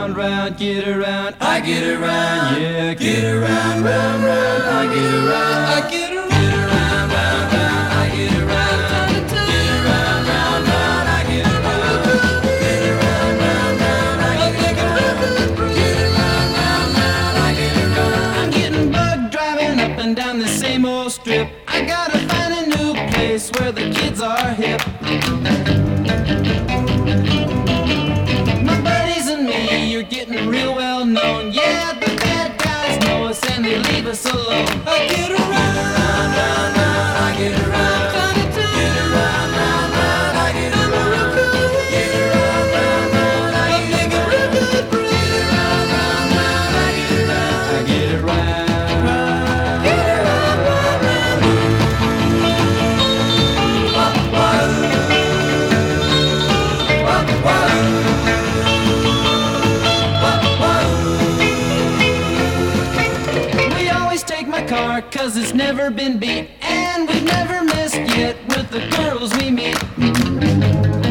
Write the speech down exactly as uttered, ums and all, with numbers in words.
round, round, get around, I get around, yeah, get around, round, round, I get around, I get around, get around, round, round, I get around, get around, round, round, I get around, get around, round, round, I get around, get around, round, round, I get around. I'm getting bugged driving up and down the same old strip. I gotta find a new place where the kids are hip. My buddies and me, you're getting real well known. Yeah, the bad guys know us and they leave us alone. I get around, round, round, round, I get around, get around, round, round, I get around, get around, round, round, I get around, get around, round, round, I get around, I get around, get around, round, round. Wah, wah, wah. We always take my car cause it's never been beat, and we've never missed yet with the girls we meet.